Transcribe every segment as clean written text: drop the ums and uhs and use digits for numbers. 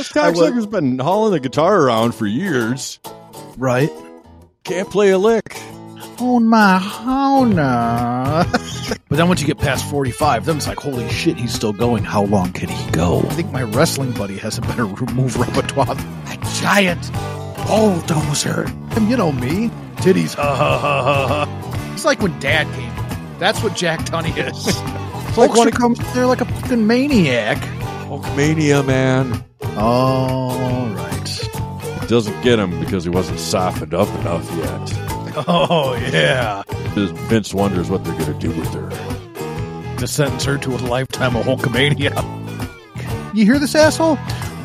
This cocksucker's been hauling the guitar around for years. Right. Can't play a lick. On my Hona. But then once you get past 45, then it's like, holy shit, he's still going. How long can he go? I think my wrestling buddy has a better move repertoire. A giant bulldozer. And you know me. Titties. Ha ha ha ha ha. It's like when Dad came. That's what Jack Tunney is. It's like when he comes there like a fucking maniac. Hulkmania, man. All right. It doesn't get him because he wasn't softened up enough yet. Oh, yeah. Vince wonders what they're going to do with her. To sentence her to a lifetime of Hulkamania. You hear this, asshole?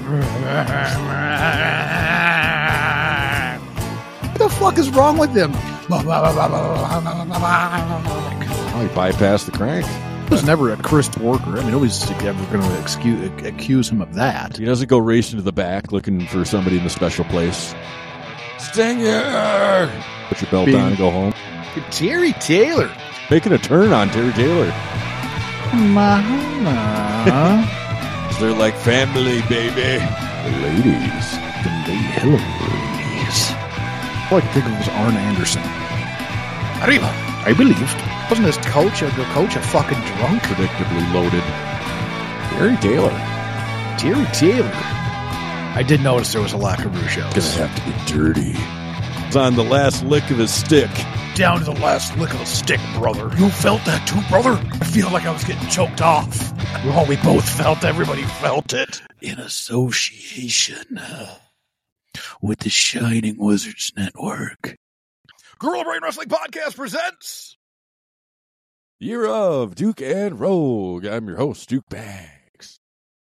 What the fuck is wrong with him? Oh, he bypassed the crank. He was never a cursed worker. I mean, nobody's ever going to accuse him of that. He doesn't go racing to the back looking for somebody in the special place. Stinger! Put your belt on and go home. Terry Taylor. Making a turn on Terry Taylor. Mama. They're like family, baby. The ladies. The ladies. All I can think of was Arn Anderson. Arriba. I believed. Wasn't his coach a fucking drunk? Predictably loaded. Terry Taylor. Terry Taylor. I did notice there was a Lackaroo show. Gonna have to be dirty. It's on the last lick of his stick. Down to the last lick of the stick, brother. You felt that too, brother? I feel like I was getting choked off. Well, we both felt. Everybody felt it. In association with the Shining Wizards Network. Gorilla Brain Wrestling Podcast presents Year of Duke and Rogue. I'm your host, Duke Bags.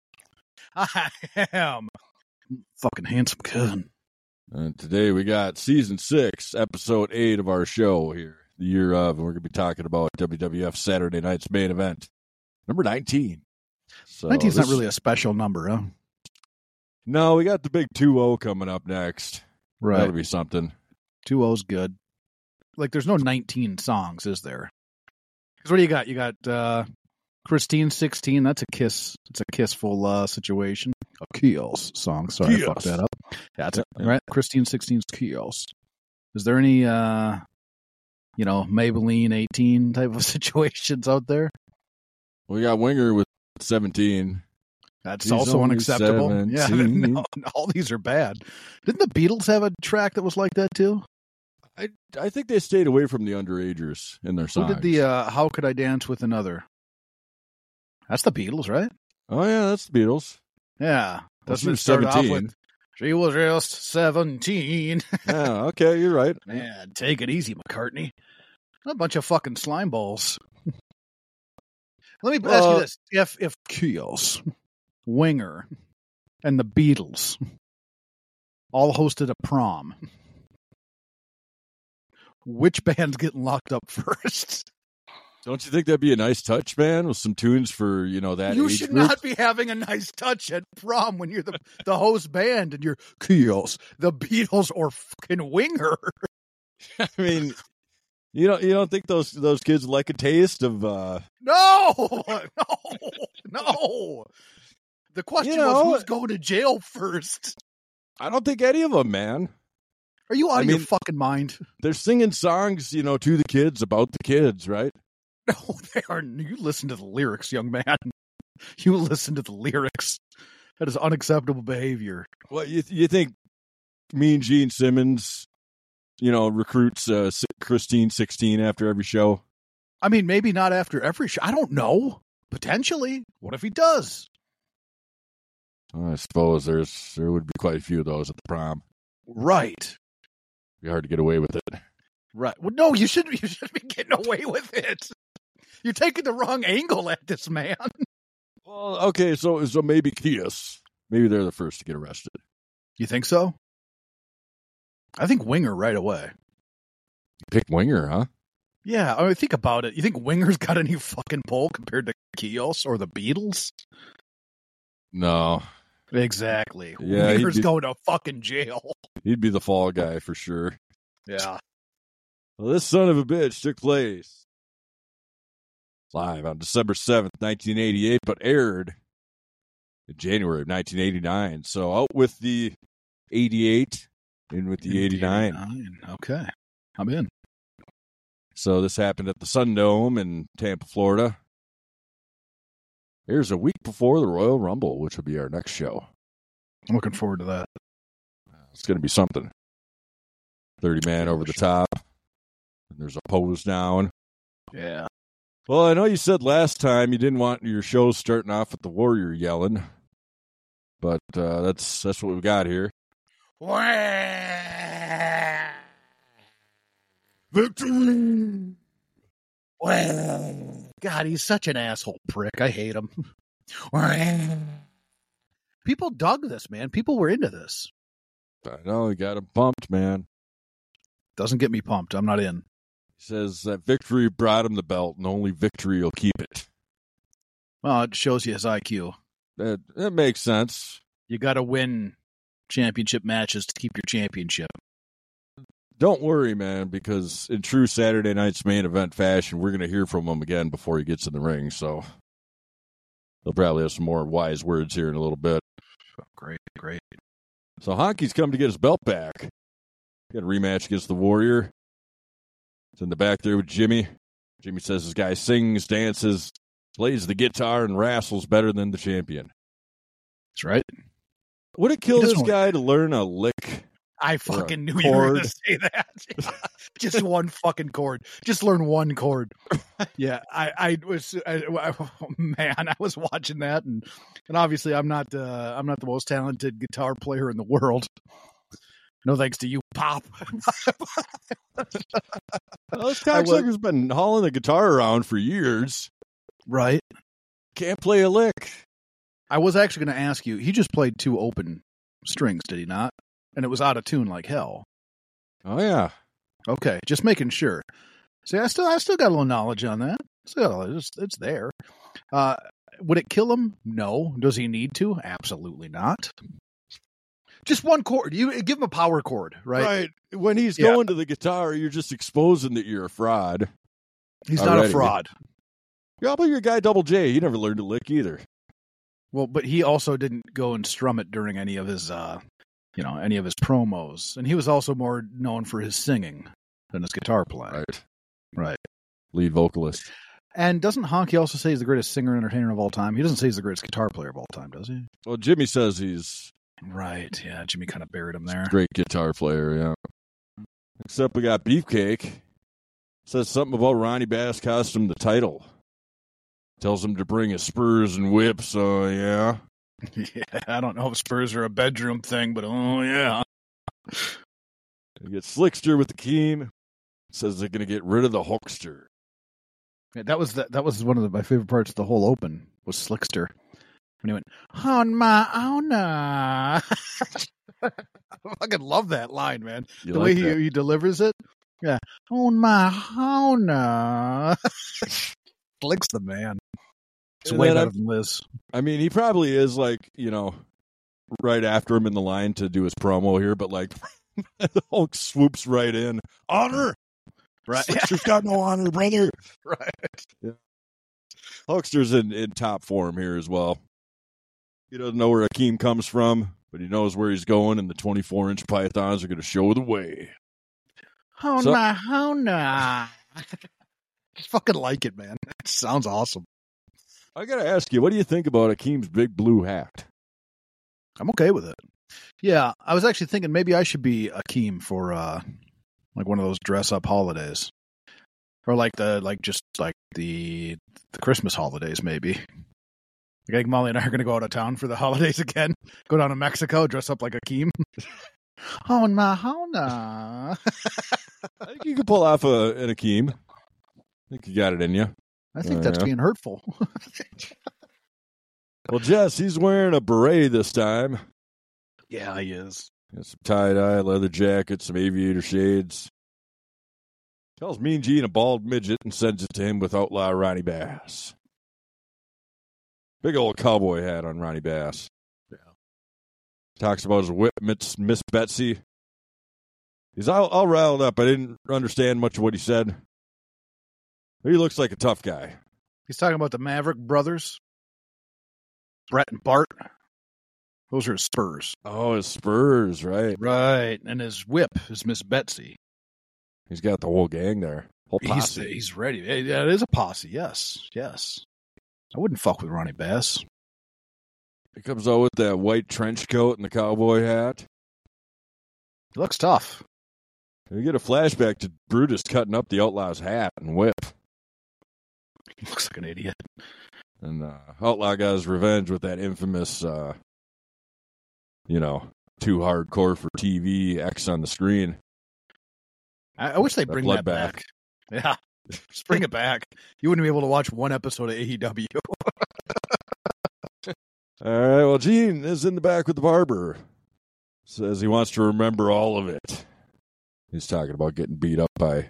I am fucking handsome cunt. And today we got Season 6, Episode 8 of our show here, the Year of, and we're going to be talking about WWF Saturday Night's main event, number 19. So 19's not really a special number, huh? No, we got the big 2-0 coming up next. Right. That'll be something. 2-0's good. Like, there's no 19 songs, is there? Because what do you got? You got Christine 16. That's a Kiss. It's a Kissful situation. A Kios song. Sorry, I fucked that up. Yeah, that's it. Right? Christine 16's Kios. Is there any, Maybelline 18 type of situations out there? We got Winger with 17. That's also unacceptable. 17. Yeah, no, all these are bad. Didn't the Beatles have a track that was like that too? I think they stayed away from the underagers in their songs. Who did the How Could I Dance with Another? That's the Beatles, right? Oh, yeah, that's the Beatles. Yeah. Doesn't it start off with, she was just 17. Yeah, okay, you're right. Man, take it easy, McCartney. A bunch of fucking slime balls. Let me ask you this. If Kios, Winger, and the Beatles all hosted a prom, which band's getting locked up first? Don't you think that'd be a nice touch, man, with some tunes for, that You age should group? not be having a nice touch at prom when you're the host band and you're Kios, the Beatles, or fucking Winger. I mean, you don't think those kids like a taste of No. The question was who's going to jail first? I don't think any of them, man. Are you out of your fucking mind? They're singing songs, to the kids about the kids, right? No, they aren't. You listen to the lyrics, young man. You listen to the lyrics. That is unacceptable behavior. Well, you think Mean Gene Simmons, recruits Christine 16 after every show? I mean, maybe not after every show. I don't know. Potentially. What if he does? I suppose there would be quite a few of those at the prom. Right. It'd be hard to get away with it. Right. Well, no, you shouldn't be getting away with it. You're taking the wrong angle at this, man. Well, okay, so maybe Kiss. Maybe they're the first to get arrested. You think so? I think Winger right away. You pick Winger, huh? Yeah, I mean, think about it. You think Winger's got any fucking pull compared to Kios or the Beatles? No. Exactly. Yeah, Winger's going to fucking jail. He'd be the fall guy for sure. Yeah. Well, this son of a bitch took place live on December 7th, 1988, but aired in January of 1989. So out with the 88, in with the 89. Okay, I'm in. So this happened at the Sun Dome in Tampa, Florida. Here's a week before the Royal Rumble, which will be our next show. I'm looking forward to that. It's going to be something. 30-man over the top. And there's a pose down. Yeah. Well, I know you said last time you didn't want your show starting off with the Warrior yelling, but that's what we've got here. Victory! Well, God, he's such an asshole prick. I hate him. People dug this, man. People were into this. I know, he got him pumped, man. Doesn't get me pumped. I'm not in. He says that victory brought him the belt, and only victory will keep it. Well, it shows you his IQ. That makes sense. You got to win championship matches to keep your championship. Don't worry, man, because in true Saturday Night's Main Event fashion, we're going to hear from him again before he gets in the ring, so he'll probably have some more wise words here in a little bit. Great. So Honky's come to get his belt back. Got a rematch against the Warrior. It's in the back there with Jimmy. Jimmy says this guy sings, dances, plays the guitar, and wrestles better than the champion. That's right. Would it kill this guy to learn a lick? I fucking knew you were going to say that. Just one fucking chord. Just learn one chord. Yeah, I was watching that, and obviously I'm not the most talented guitar player in the world. No thanks to you, Pop. Well, this cocksucker's been hauling the guitar around for years. Right. Can't play a lick. I was actually going to ask you, he just played 2 open strings, did he not? And it was out of tune like hell. Oh, yeah. Okay, just making sure. See, I still got a little knowledge on that. It's there. Would it kill him? No. Does he need to? Absolutely not. Just one chord. You give him a power chord, right? Right. When he's going to the guitar, you're just exposing that you're a fraud. He's not a fraud. Yeah, but your guy Double J, he never learned to lick either. Well, but he also didn't go and strum it during any of his any of his promos. And he was also more known for his singing than his guitar playing. Right. Lead vocalist. And doesn't Honky also say he's the greatest singer and entertainer of all time? He doesn't say he's the greatest guitar player of all time, does he? Well, Jimmy says he's... Right, yeah. Jimmy kind of buried him there. Great guitar player, yeah. Except we got Beefcake. Says something about Ronnie Bass cost him the title. Tells him to bring his spurs and whips, so yeah. Yeah, I don't know if spurs are a bedroom thing, but oh yeah. You get Slickster with the Keem. Says they're going to get rid of the Hulkster. Yeah, that was one of my favorite parts of the whole open was Slickster. When he went, on my own. I fucking love that line, man. The way he delivers it. Yeah. On my own. Slick's the man. It's way better than Liz. I mean, he probably is right after him in the line to do his promo here, but the Hulk swoops right in. Honor! Right. Slickster's got no honor, brother. Right. Yeah. Hulkster's in top form here as well. He doesn't know where Akeem comes from, but he knows where he's going, and the 24-inch pythons are going to show the way. My own. I fucking like it, man. It sounds awesome. I got to ask you, what do you think about Akeem's big blue hat? I'm okay with it. Yeah, I was actually thinking maybe I should be Akeem for one of those dress-up holidays. Or the Christmas holidays, maybe. I think Molly and I are going to go out of town for the holidays again. Go down to Mexico, dress up like Akeem. Oh, no. I think you could pull off an Akeem. I think you got it in you. I think that's being hurtful. Well, Jess, he's wearing a beret this time. Yeah, he is. Got some tie-dye, leather jacket, some aviator shades. Tells Mean Gene a bald midget and sends it to him with Outlaw Ronnie Bass. Big old cowboy hat on Ronnie Bass. Yeah. Talks about his whip, Miss Betsy. He's all riled up. I didn't understand much of what he said. He looks like a tough guy. He's talking about the Maverick brothers. Brett and Bart. Those are his spurs. Oh, his spurs, right. Right. And his whip is Miss Betsy. He's got the whole gang there. Whole posse. He's ready. Yeah, it is a posse. Yes. I wouldn't fuck with Ronnie Bass. He comes out with that white trench coat and the cowboy hat. He looks tough. We get a flashback to Brutus cutting up the Outlaw's hat and whip. He looks like an idiot. And Outlaw got his revenge with that infamous, too hardcore for TV X on the screen. I wish they'd bring that back. Yeah. Just bring it back. You wouldn't be able to watch one episode of AEW. All right, well, Gene is in the back with the barber. Says he wants to remember all of it. He's talking about getting beat up by,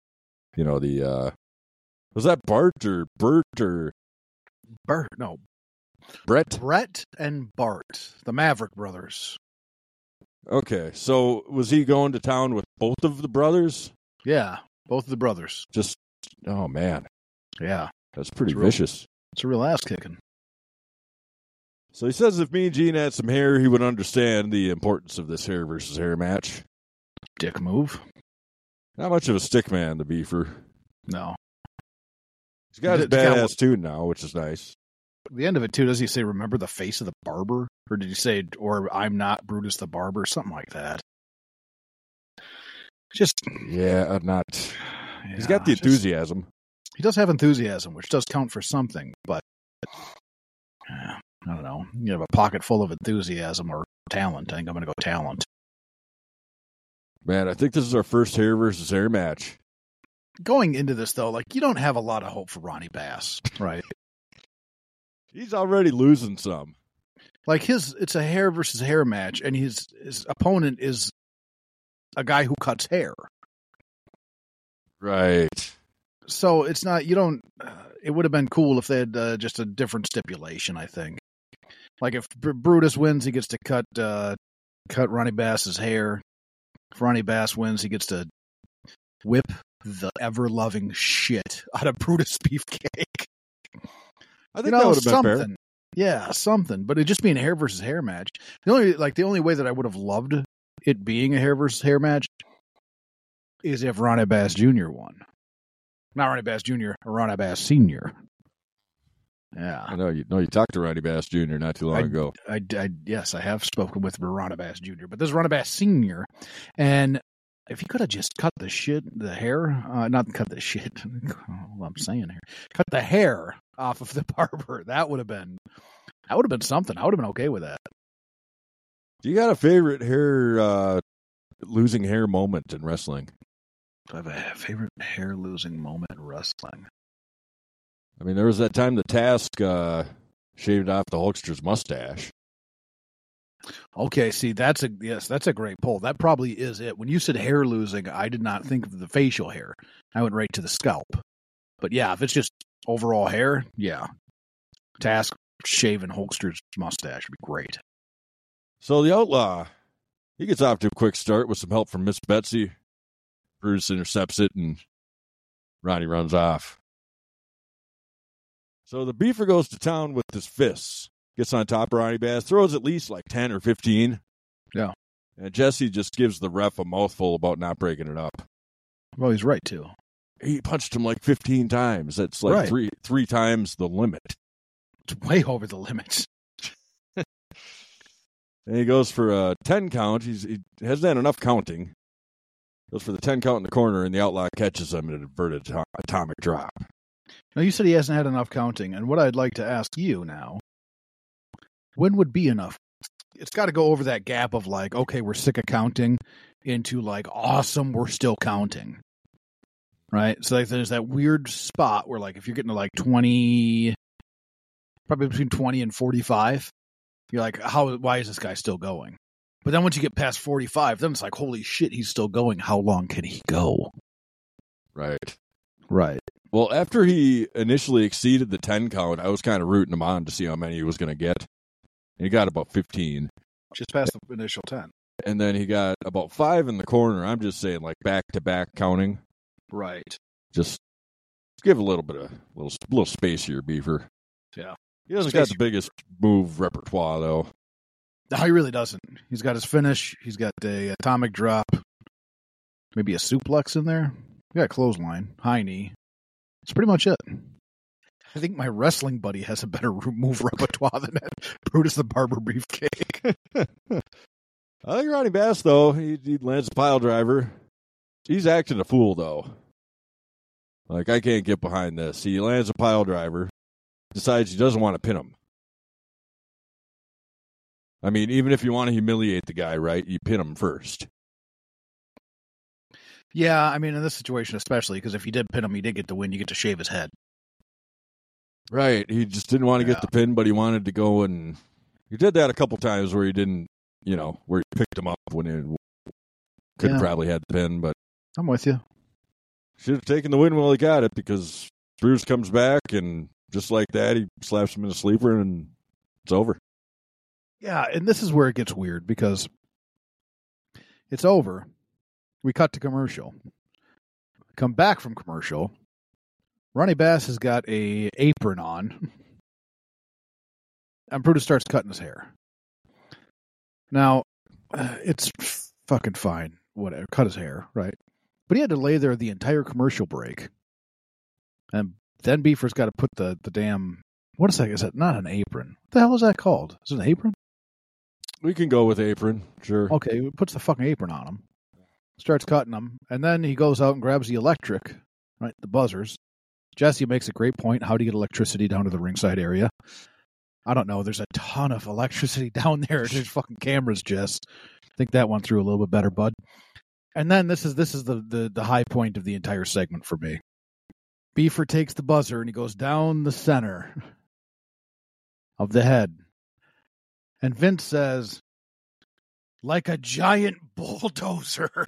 was that Bart or Bert or... Bert, no. Brett? Brett and Bart, the Maverick brothers. Okay, so was he going to town with both of the brothers? Yeah, both of the brothers. Oh, man. Yeah. That's pretty vicious. It's a real ass kicking. So he says if Mean Gene had some hair, he would understand the importance of this hair versus hair match. Dick move. Not much of a stick man, the Beefer. No. He's got his badass tune now, which is nice. At the end of it, too, does he say, remember the face of the barber? Or did he say, or I'm not Brutus the barber? Something like that. Yeah, not... He's got the enthusiasm. He does have enthusiasm, which does count for something, but... I don't know. You have a pocket full of enthusiasm or talent. I think I'm going to go talent. Man, I think this is our first hair versus hair match. Going into this, though, you don't have a lot of hope for Ronnie Bass, right? He's already losing some. It's a hair versus hair match, and his opponent is a guy who cuts hair. Right. So it's not, it would have been cool if they had just a different stipulation, I think. If Brutus wins, he gets to cut Ronnie Bass's hair. If Ronnie Bass wins, he gets to whip the ever-loving shit out of Brutus Beefcake. I think that would have been fair. Yeah, something. But it just being a hair versus hair match. The only way that I would have loved it being a hair versus hair match is if Ronnie Bass Jr. won. Not Ronnie Bass Jr., Ronnie Bass Sr. Yeah. I know you talked to Ronnie Bass Jr. not too long ago. Yes, I have spoken with Ronnie Bass Jr., but this is Ronnie Bass Sr. And if he could have just cut the hair, not cut the shit, what I'm saying here, cut the hair off of the barber, that would have been something. I would have been okay with that. Do you got a favorite losing hair moment in wrestling? Do I have a favorite hair losing moment in wrestling? I mean, there was that time the Task shaved off the Hulkster's mustache. Okay, see, that's a great pull. That probably is it. When you said hair losing, I did not think of the facial hair. I went right to the scalp. But yeah, if it's just overall hair, yeah. Task shaving Hulkster's mustache would be great. So the Outlaw, he gets off to a quick start with some help from Miss Betsy. Bruce intercepts it, and Ronnie runs off. So the Beefer goes to town with his fists. Gets on top of Ronnie Bass, throws at least 10 or 15. Yeah. And Jesse just gives the ref a mouthful about not breaking it up. Well, he's right, too. He punched him 15 times. That's right. three times the limit. It's way over the limit. And he goes for a 10 count. He hasn't had enough counting. Goes for the 10 count in the corner, and the Outlaw catches him in an inverted atomic drop. Now, you said he hasn't had enough counting, and what I'd like to ask you now, when would be enough? It's got to go over that gap of okay, we're sick of counting, into awesome, we're still counting. Right? So there's that weird spot where if you're getting to 20, probably between 20 and 45, you're why is this guy still going? But then once you get past 45, then it's holy shit, he's still going. How long can he go? Right. Well, after he initially exceeded the 10 count, I was kind of rooting him on to see how many he was going to get. And he got about 15. Just past the initial 10. And then he got about 5 in the corner. I'm just saying back-to-back counting. Right. Just give a little bit of little space here, Beaver. Yeah. He doesn't got the biggest move repertoire, though. No, he really doesn't. He's got his finish. He's got a atomic drop. Maybe a suplex in there. We got a clothesline, high knee. That's pretty much it. I think my wrestling buddy has a better move repertoire than that. Brutus the Barber Beefcake. I think Ronnie Bass, though, he lands a pile driver. He's acting a fool, though. Like, I can't get behind this. He lands a pile driver, decides he doesn't want to pin him. I mean, even if you want to humiliate the guy, right, you pin him first. Yeah, I mean, in this situation especially, because if you did pin him, he did get the win. You get to shave his head. Right. He just didn't want to get the pin, but he wanted to go and... He did that a couple times where he didn't, where he picked him up when he could have probably had the pin, but... I'm with you. Should have taken the win while he got it, because Bruce comes back, and just like that, he slaps him in a sleeper, and it's over. Yeah, and this is where it gets weird, because it's over. We cut to commercial. Come back from commercial. Ronnie Bass has got a apron on. And Brutus starts cutting his hair. Now, it's fucking fine. Whatever. Cut his hair, right? But he had to lay there the entire commercial break. And then Beefer's got to put the damn... What is that? Is that not an apron? What the hell is that called? Is it an apron? We can go with apron, sure. Okay, he puts the fucking apron on him. Starts cutting them. And then he goes out and grabs the electric, right? The buzzers. Jesse makes a great point. How do you get electricity down to the ringside area? I don't know. There's a ton of electricity down there. There's fucking cameras, Jess. I think that went through a little bit better, bud. And then this is the high point of the entire segment for me. Beefer takes the buzzer and he goes down the center of the head. And Vince says, like a giant bulldozer.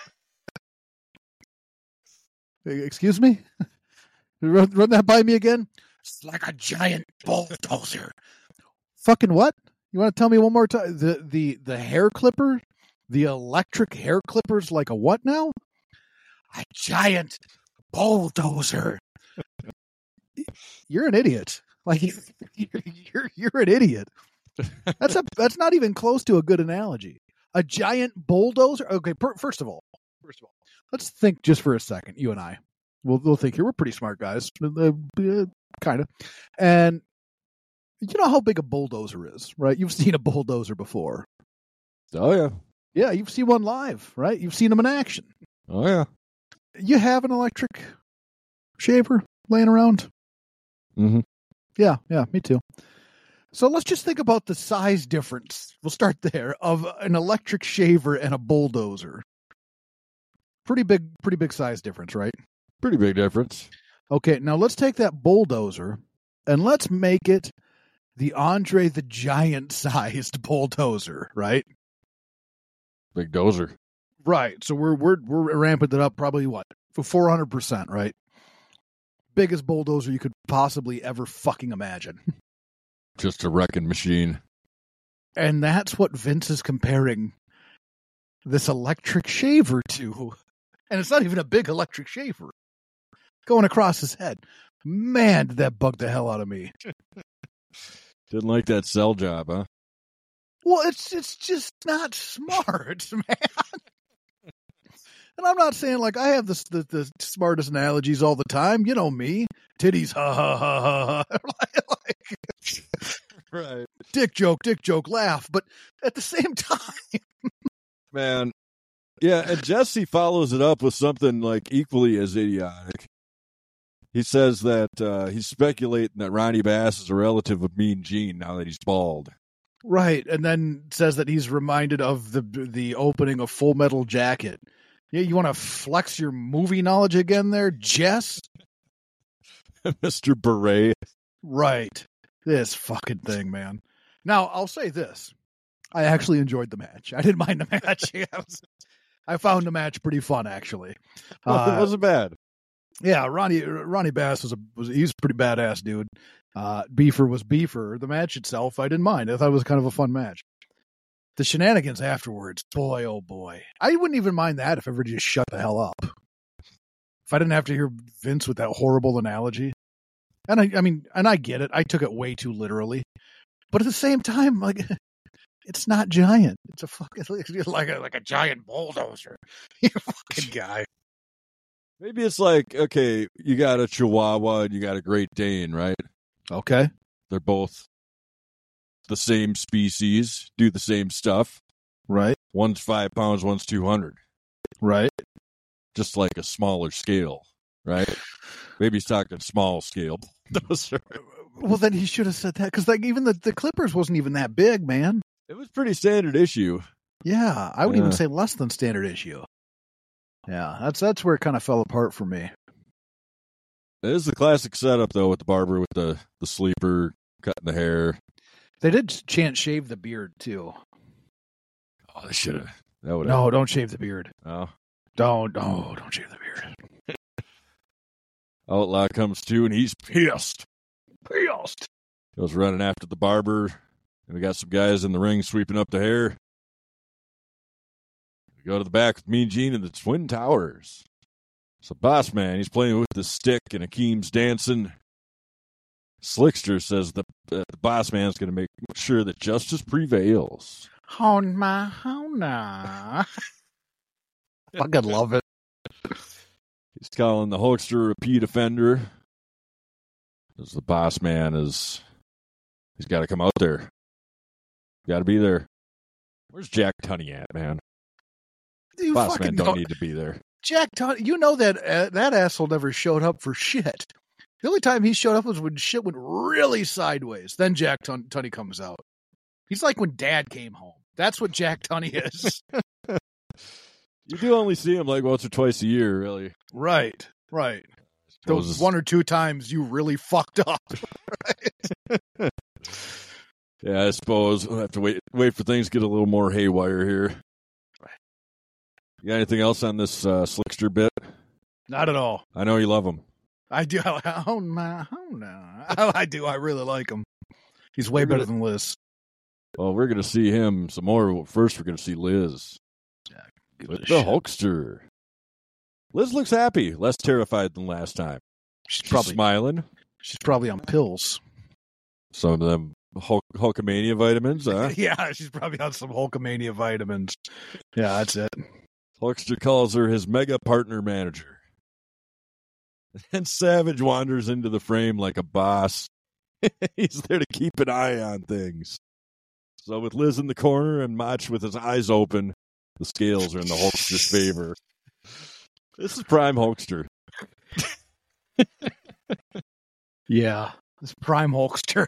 Excuse me? Run that by me again? It's like a giant bulldozer. Fucking what? You want to tell me one more time? The hair clipper? The electric hair clipper's like a what now? A giant bulldozer. You're an idiot. Like you're an idiot. That's not even close to a good analogy. A giant bulldozer. Okay, first of all, let's think just for a second. You and I, we'll think here. We're pretty smart guys, kind of. And you know how big a bulldozer is, right? You've seen a bulldozer before. Oh yeah, yeah. You've seen one live, right? You've seen them in action. Oh yeah. You have an electric shaver laying around. Mm-hmm. Yeah, me too. So let's just think about the size difference. We'll start there of an electric shaver and a bulldozer. Pretty big size difference, right? Pretty big difference. Okay, now let's take that bulldozer and let's make it the Andre the Giant sized bulldozer, right? Big dozer. Right. So we're ramping it up probably what? For 400%, right? Biggest bulldozer you could possibly ever fucking imagine. Just a wrecking machine. And that's what Vince is comparing this electric shaver to. And it's not even a big electric shaver. Going across his head. Man, did that bug the hell out of me. Didn't like that cell job, huh? Well, it's just not smart, man. And I'm not saying like I have the smartest analogies all the time. You know me. Titties, ha ha ha ha ha. Right. Dick joke, laugh. But at the same time. Man. Yeah, and Jesse follows it up with something like equally as idiotic. He says that he's speculating that Ronnie Bass is a relative of Mean Gene now that he's bald. Right, and then says that he's reminded of the opening of Full Metal Jacket. Yeah, you want to flex your movie knowledge again there, Jess? Mr. Beret. Right. This fucking thing, man. Now, I'll say this. I actually enjoyed the match. I didn't mind the match. I found the match pretty fun, actually. It wasn't bad. Yeah, Ronnie Bass he's a pretty badass dude. Beefer was Beefer. The match itself, I didn't mind. I thought it was kind of a fun match. The shenanigans afterwards, boy, oh boy. I wouldn't even mind that if everybody just shut the hell up. If I didn't have to hear Vince with that horrible analogy. And I mean, I get it. I took it way too literally. But at the same time, like, It's not giant. It's a fucking like a giant bulldozer. You fucking guy. Maybe it's like, okay, you got a Chihuahua and you got a Great Dane, right? Okay. They're both the same species, do the same stuff. Right. One's 5 pounds, one's 200. Right. Just like a smaller scale, right? Maybe he's talking small scale. Well, then he should have said that because like even the Clippers wasn't even that big, man. It was pretty standard issue. Yeah, I would even say less than standard issue. Yeah, that's where it kind of fell apart for me. It is the classic setup though with the barber with the sleeper cutting the hair. They did chant shave the beard too. Oh, they should have. No, don't shave the beard. Oh. Don't shave the beard. Outlaw comes to, and he's pissed. Goes running after the barber, and we got some guys in the ring sweeping up the hair. We go to the back with Mean Gene and the Twin Towers. So Boss Man, he's playing with the stick, and Akeem's dancing. Slickster says the Boss Man's going to make sure that justice prevails. Oh, nah. Fucking love it. He's calling the Hulkster a repeat offender. Because the Boss Man he's got to come out there. Got to be there. Where's Jack Tunney at, man? You Boss Man don't need to be there. Jack Tunney, you know that that asshole never showed up for shit. The only time he showed up was when shit went really sideways. Then Jack Tunney comes out. He's like when Dad came home. That's what Jack Tunney is. You do only see him like once or twice a year, really. Right. Those 1 or 2 times you really fucked up. Right? Yeah, I suppose we'll have to wait for things to get a little more haywire here. You got anything else on this Slickster bit? Not at all. I know you love him. I do. Oh no. I do. I really like him. He's way better than Liz. Well, we're going to see him some more. First, we're going to see Liz. With the Hulkster. Liz looks happy, less terrified than last time. She's probably smiling. She's probably on pills. Some of them Hulkamania vitamins, huh? Yeah, she's probably on some Hulkamania vitamins. Yeah, that's it. Hulkster calls her his mega partner manager. And Savage wanders into the frame like a boss. He's there to keep an eye on things. So with Liz in the corner and Mach with his eyes open, the scales are in the Hulkster's favor. This is prime Hulkster. Yeah, this prime Hulkster.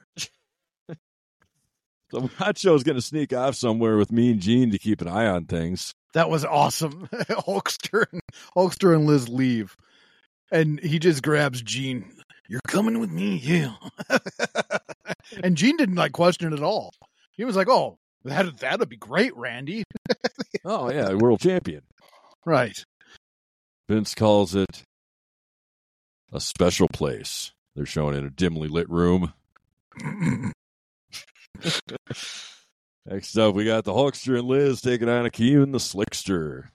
So Macho's going to sneak off somewhere with Mean Gene to keep an eye on things. That was awesome. Hulkster and Liz leave. And he just grabs Gene. You're coming with me, yeah. And Gene didn't question it at all. He was like, oh, that'd be great, Randy. Oh, yeah, world champion. Right. Vince calls it a special place. They're showing in a dimly lit room. Next up, we got the Hulkster and Liz taking on Akeem and the Slickster.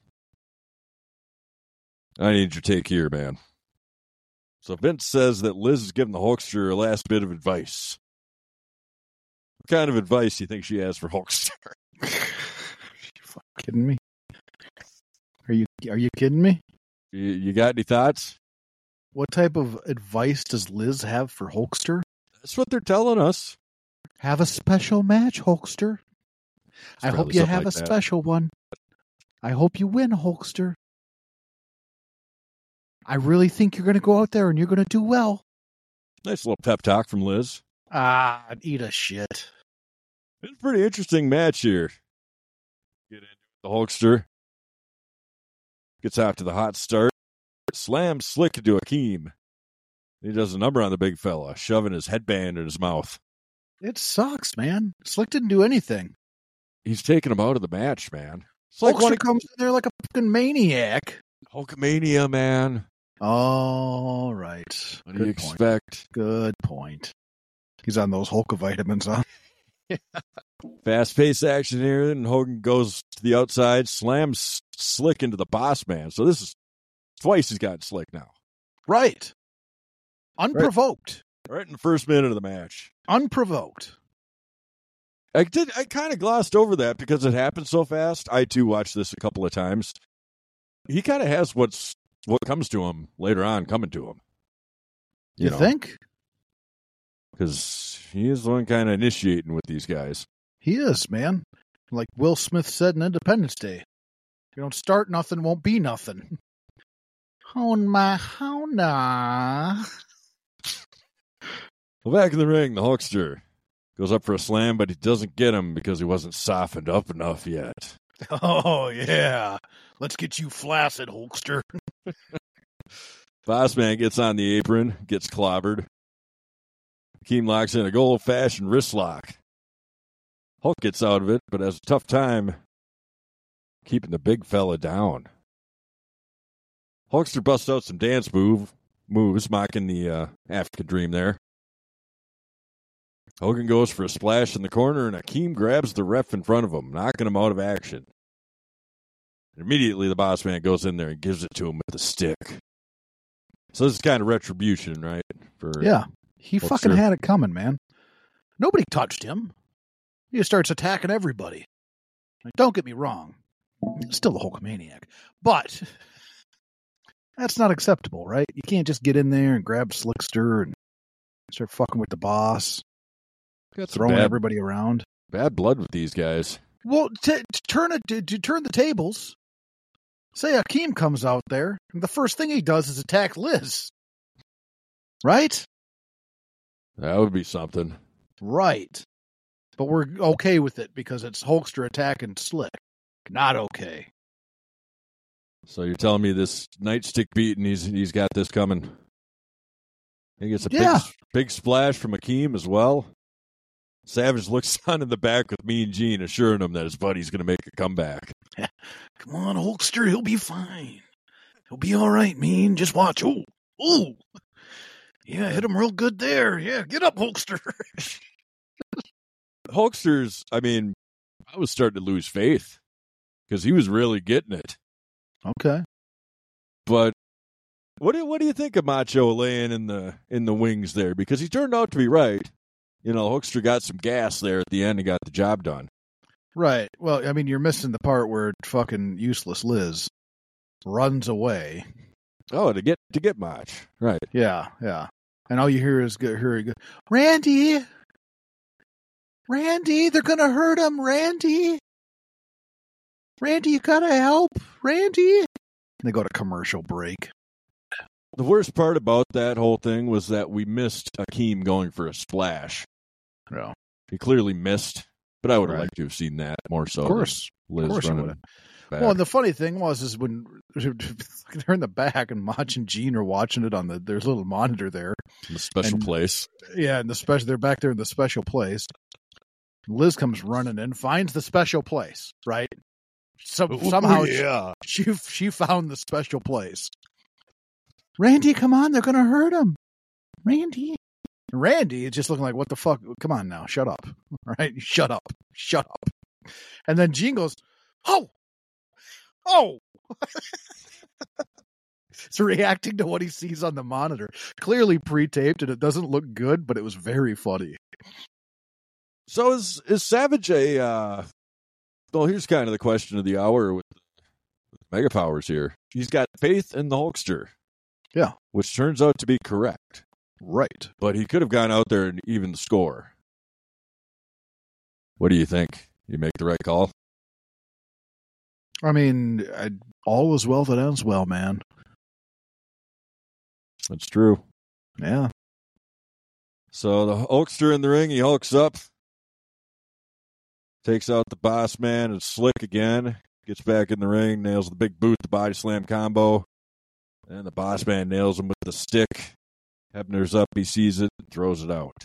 I need your take here, man. So Vince says that Liz is giving the Hulkster a last bit of advice. What kind of advice do you think she has for Hulkster? Are you fucking kidding me? Are you kidding me? You got any thoughts? What type of advice does Liz have for Hulkster? That's what they're telling us. Have a special match, Hulkster. I hope you have a special one. I hope you win, Hulkster. I really think you're going to go out there and you're going to do well. Nice little pep talk from Liz. Eat a shit. It's a pretty interesting match here. Get into the Hulkster. Gets out to the hot start. Slams Slick into Akeem. He does a number on the big fella, shoving his headband in his mouth. It sucks, man. Slick didn't do anything. He's taking him out of the match, man. It's like Hulkster comes in there like a fucking maniac. Hulkamania, man. All right. What do you expect? Good point. He's on those Hulk vitamins, huh? Fast-paced action here, and Hogan goes to the outside, slams Slick into the Boss Man. So this is twice he's got Slick now. Right. Unprovoked. Right in the first minute of the match. Unprovoked. I kind of glossed over that because it happened so fast. I too watched this a couple of times. He kind of has what comes to him later on coming to him. You think? Because he is the one kind of initiating with these guys. He is, man. Like Will Smith said in Independence Day, if you don't start nothing, won't be nothing. Oh, my, how nah. Well, back in the ring, the Hulkster goes up for a slam, but he doesn't get him because he wasn't softened up enough yet. Oh, yeah. Let's get you flaccid, Hulkster. Bossman gets on the apron, gets clobbered. Hakeem locks in a good old-fashioned wrist lock. Hulk gets out of it, but has a tough time keeping the big fella down. Hulkster busts out some dance moves, mocking the African Dream there. Hogan goes for a splash in the corner, and Hakeem grabs the ref in front of him, knocking him out of action. And immediately, the boss man goes in there and gives it to him with a stick. So this is kind of retribution, right? Yeah, he Hulkster. fucking had it coming, man. Nobody touched him. He just starts attacking everybody. Like, don't get me wrong. Still the Hulkamaniac. But that's not acceptable, right? You can't just get in there and grab Slickster and start fucking with the boss. Got throwing everybody around. Bad blood with these guys. Well, to turn the tables. Say Hakeem comes out there, and the first thing he does is attack Liz. Right? That would be something. Right. But we're okay with it because it's Hulkster attacking Slick. Not okay. So you're telling me this nightstick beating, he's got this coming. He gets a big splash from Hakeem as well. Savage looks on in the back with Mean Gene, assuring him that his buddy's going to make a comeback. Come on, Hulkster, he'll be fine. He'll be all right, Mean. Just watch. Ooh. Yeah, hit him real good there. Yeah, get up, Hulkster. Hulkster's, I was starting to lose faith because he was really getting it. Okay. But what do you think of Macho laying in the wings there? Because he turned out to be right. You know, Hulkster got some gas there at the end and got the job done. Right. Well, you're missing the part where fucking useless Liz runs away. Oh, to get Mach. Right. Yeah. And all you hear is Randy, they're going to hurt him, Randy, you got to help, Randy. And they go to commercial break. The worst part about that whole thing was that we missed Hakeem going for a splash. Yeah. He clearly missed, but I would have liked to have seen that more so. Of course. Liz running back. Well, and the funny thing was when they're in the back and Mach and Gene are watching it on there's a little monitor there. In the special place. Yeah, they're back there in the special place. Liz comes running in, finds the special place, right? Somehow she found the special place. Randy, come on, they're going to hurt him. Randy is just looking like, what the fuck? Come on now, shut up. All right, shut up. And then Gene goes, oh. He's reacting to what he sees on the monitor. Clearly pre-taped, and it doesn't look good, but it was very funny. So is Savage a... well, here's kind of the question of the hour with Mega Powers here. He's got faith in the Hulkster. Yeah. Which turns out to be correct. Right. But he could have gone out there and even score. What do you think? You make the right call? All is well that ends well, man. That's true. Yeah. So the Hulkster in the ring, he hulks up. Takes out the boss man and Slick again. Gets back in the ring, nails the big boot, the body slam combo. And the boss man nails him with the stick. Hebner's up, he sees it, and throws it out.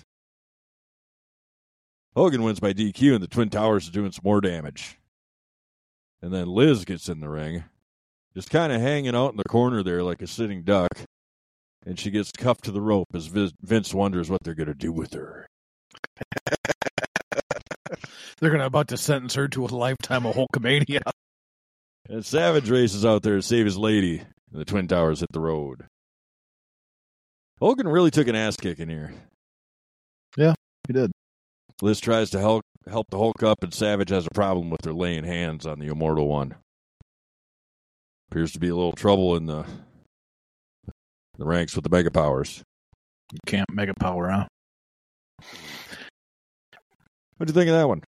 Hogan wins by DQ, and the Twin Towers are doing some more damage. And then Liz gets in the ring, just kind of hanging out in the corner there like a sitting duck. And she gets cuffed to the rope as Vince wonders what they're going to do with her. They're about to sentence her to a lifetime of Hulkamania. And Savage races out there to save his lady, and the Twin Towers hit the road. Hogan really took an ass kicking here. Yeah, he did. Liz tries to help help the Hulk up, and Savage has a problem with their laying hands on the Immortal One. Appears to be a little trouble in the ranks with the Mega Powers. You can't Mega Power, huh? What'd you think of that one?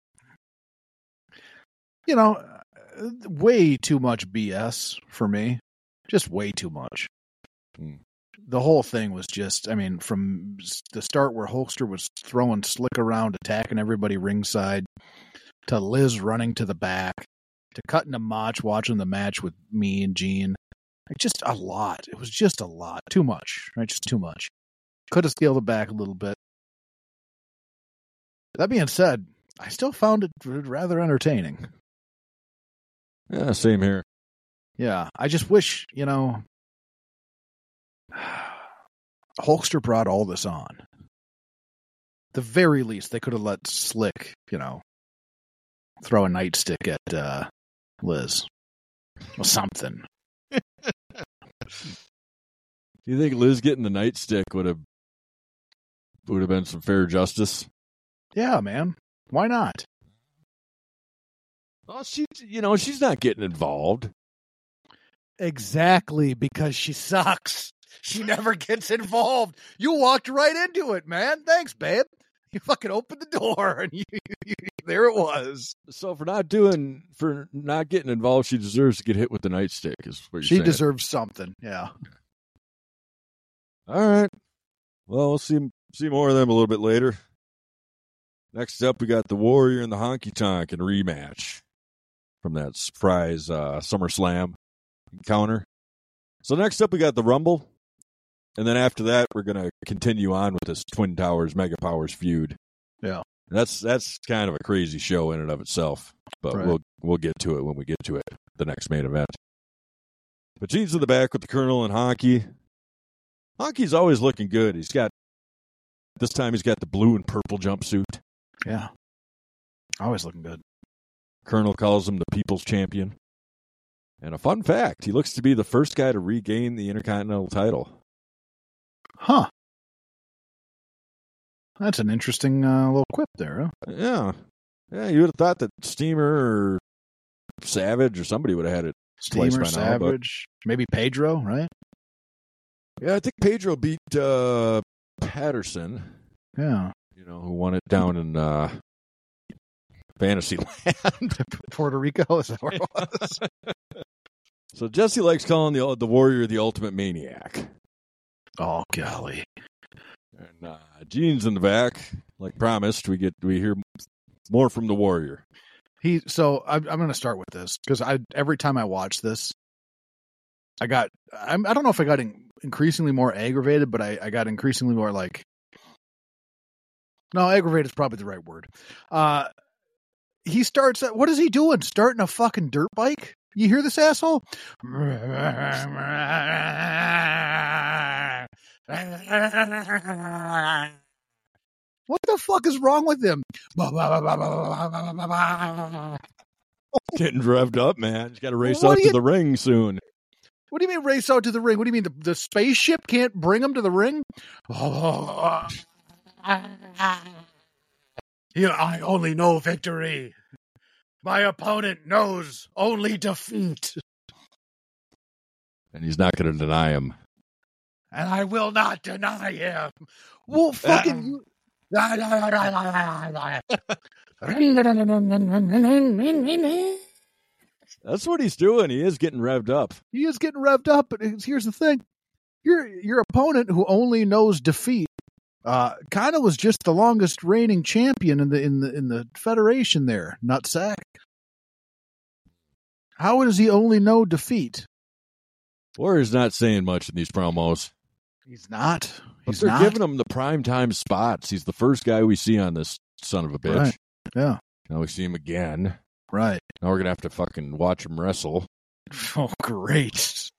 You know, way too much BS for me. Just way too much. The whole thing was just, I mean, from the start where Hulkster was throwing Slick around, attacking everybody ringside, to Liz running to the back, to cutting to Mach watching the match with me and Gene. Like, just a lot. It was just a lot. Too much, right? Just too much. Could have scaled it back a little bit. That being said, I still found it rather entertaining. Yeah, same here. Yeah, I just wish, you know, Hulkster brought all this on. The very least, they could have let Slick, you know, throw a nightstick at Liz. Or something. Do you think Liz getting the nightstick would have been some fair justice? Yeah, man. Why not? Well, she's not getting involved. Exactly, because she sucks. She never gets involved. You walked right into it, man. Thanks, babe. You fucking opened the door, and there it was. So for not getting involved, she deserves to get hit with the nightstick. Is what you're saying. She deserves something. Yeah. All right. Well, we'll see more of them a little bit later. Next up, we got the Warrior and the Honky Tonk in a rematch from that surprise SummerSlam encounter. So next up, we got the Rumble. And then after that, we're going to continue on with this Twin Towers, Mega Powers feud. Yeah. That's kind of a crazy show in and of itself. But right. we'll get to it when we get to it, the next main event. But Gene's in the back with the Colonel and Honky. Honky's always looking good. This time he's got the blue and purple jumpsuit. Yeah. Always looking good. Colonel calls him the People's Champion. And a fun fact, he looks to be the first guy to regain the Intercontinental title. Huh. That's an interesting little quip there, huh? Yeah. Yeah, you would have thought that Steamer or Savage or somebody would have had it twice by now. Savage, maybe Pedro, right? Yeah, I think Pedro beat Patterson. Yeah. You know, who won it down in Fantasyland. Puerto Rico, is that where it was? So Jesse likes calling the Warrior the Ultimate Maniac. Oh, golly. And Gene's in the back. Like promised, we hear more from the Warrior. So I'm going to start with this because every time I watch this, I don't know if I got increasingly more aggravated, but I got increasingly more like, no, aggravated is probably the right word. He starts, what is he doing? Starting a fucking dirt bike? You hear this asshole? What the fuck is wrong with him? Getting revved up, man. He's got to race out to the ring soon. What do you mean race out to the ring? What do you mean the spaceship can't bring him to the ring? I only know victory. My opponent knows only defeat. And he's not going to deny him. And I will not deny him. Well, fucking... That's what he's doing. He is getting revved up. He is getting revved up, but here's the thing. Your opponent, who only knows defeat, kind of was just the longest reigning champion in the Federation there, nutsack. How does he only know defeat? Warrior's not saying much in these promos. He's not. But they're giving him the primetime spots. He's the first guy we see on this son of a bitch. Right. Yeah. Now we see him again. Right. Now we're going to have to fucking watch him wrestle. Oh, great.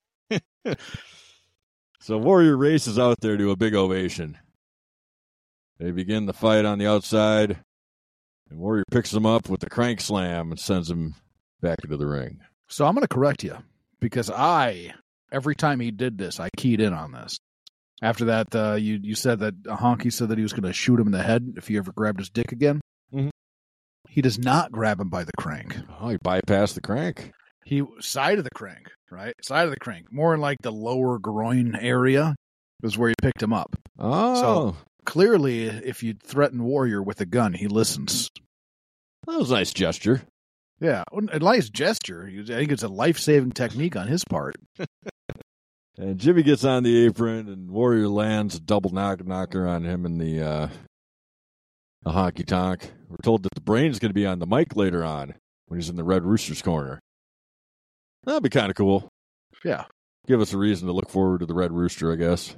So Warrior races out there to a big ovation. They begin the fight on the outside. And Warrior picks him up with the crank slam and sends him back into the ring. So I'm going to correct you because every time he did this, I keyed in on this. After that, you said that Honky said that he was going to shoot him in the head if he ever grabbed his dick again. Mm-hmm. He does not grab him by the crank. Oh, he bypassed the crank. He side of the crank, right? Side of the crank. More in like the lower groin area is where he picked him up. Oh. So clearly, if you threaten Warrior with a gun, he listens. That was a nice gesture. Yeah, a nice gesture. I think it's a life-saving technique on his part. And Jimmy gets on the apron, and Warrior lands a double knocker on him in the honky tonk. We're told that the Brain's going to be on the mic later on when he's in the Red Rooster's corner. That'd be kind of cool. Yeah. Give us a reason to look forward to the Red Rooster, I guess.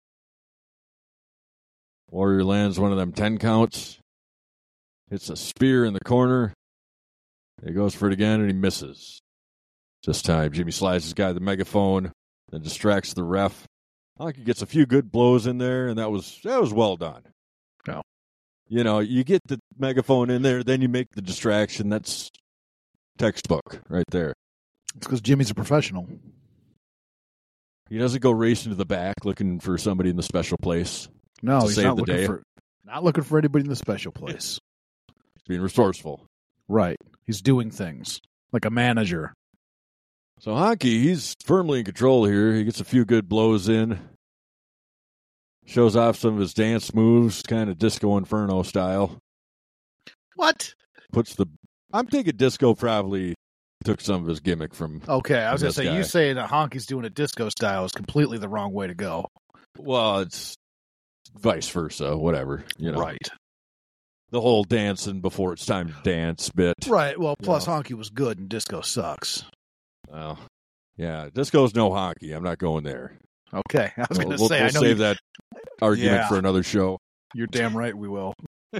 Warrior lands one of them 10 counts. Hits a spear in the corner. He goes for it again, and he misses. This time, Jimmy slides this guy the megaphone, then distracts the ref. Honky gets a few good blows in there, and that was well done. No. You know, you get the megaphone in there, then you make the distraction. That's textbook right there. It's because Jimmy's a professional. He doesn't go racing to the back looking for somebody in the special place. No, he's save not the looking day. not looking for anybody in the special place. He's being resourceful. Right. He's doing things like a manager. So Honky, he's firmly in control here. He gets a few good blows in. Shows off some of his dance moves, kind of Disco Inferno style. What? I'm thinking Disco probably took some of his gimmick from. Okay, I was going to say, guy. you saying that Honky's doing a disco style is completely the wrong way to go. Well, it's vice versa, whatever. You know, Right. The whole dancing before it's time to dance bit. Right. Well, plus Honky was good and disco sucks. Well, yeah, Disco's no Honky. I'm not going there. Okay. I was going to We'll say, I know save that argument Yeah. for another show. You're damn right we will.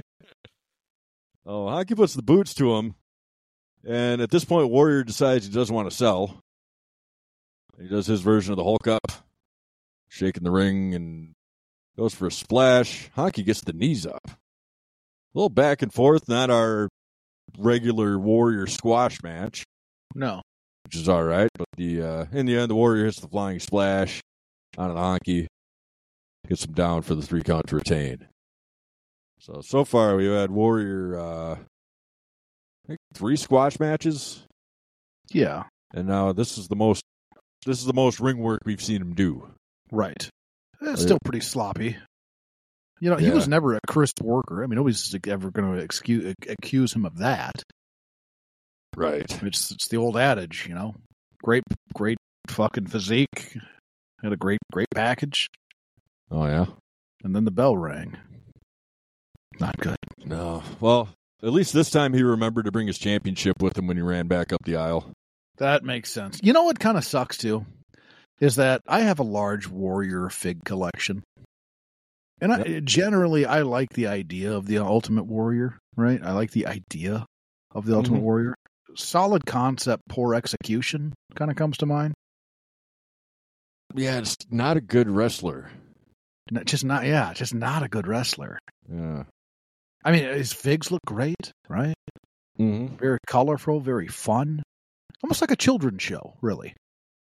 Oh, Honky puts the boots to him. And at this point, Warrior decides he doesn't want to sell. He does his version of the Hulk up, shaking the ring, and goes for a splash. Honky gets the knees up. A little back and forth, not our regular Warrior squash match, No. which is all right. But in the end, the Warrior hits the flying splash on the Honky, gets him down for the 3 count to retain. So far, we've had Warrior, I think 3 squash matches. Yeah. And now this is the most ring work we've seen him do. Right. It's still pretty sloppy. You know, he was never a crisp worker. I mean, nobody's ever going to accuse him of that. Right. It's the old adage, you know. Great fucking physique. Had a great package. Oh, yeah? And then the bell rang. Not good. No. Well, at least this time he remembered to bring his championship with him when he ran back up the aisle. That makes sense. You know what kind of sucks, too? Is that I have a large Warrior fig collection. And generally, I like the idea of the Ultimate Warrior, right? I like the idea of the Ultimate Warrior. Solid concept, poor execution kind of comes to mind. Yeah, it's not a good wrestler. Just not a good wrestler. Yeah. I mean, his figs look great, right? Mm-hmm. Very colorful, very fun. Almost like a children's show, really.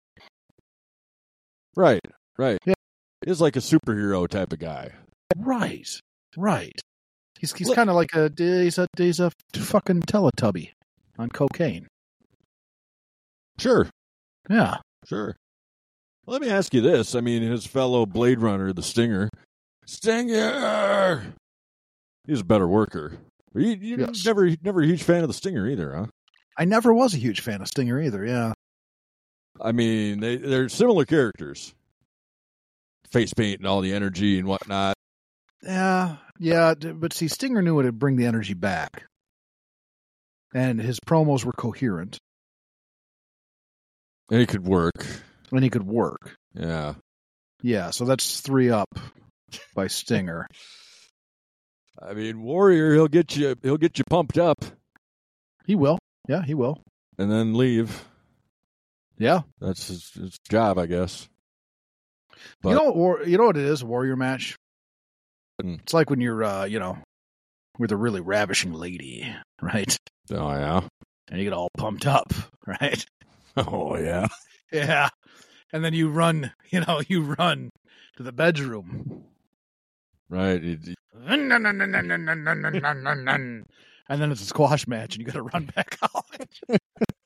Right. Yeah. He's like a superhero type of guy. Right. He's kind of like he's a fucking Teletubby on cocaine. Sure. Yeah. Sure. Let me ask you this. I mean, his fellow Blade Runner, the Stinger. Stinger! He's a better worker. You're never a huge fan of the Stinger either, huh? I never was a huge fan of Stinger either, yeah. I mean, they're similar characters. Face paint and all the energy and whatnot. Yeah, but see, Stinger knew it would bring the energy back. And his promos were coherent. And he could work. Yeah. Yeah, so that's 3 up by Stinger. I mean, Warrior, he'll get you pumped up. He will. Yeah, he will. And then leave. Yeah. That's his job, I guess. But, you know what it is, a Warrior match? It's like when you're with a really ravishing lady, right? Oh, yeah. And you get all pumped up, right? Oh, yeah. Yeah. And then you run to the bedroom. Right. And then it's a squash match, and you got to run back out.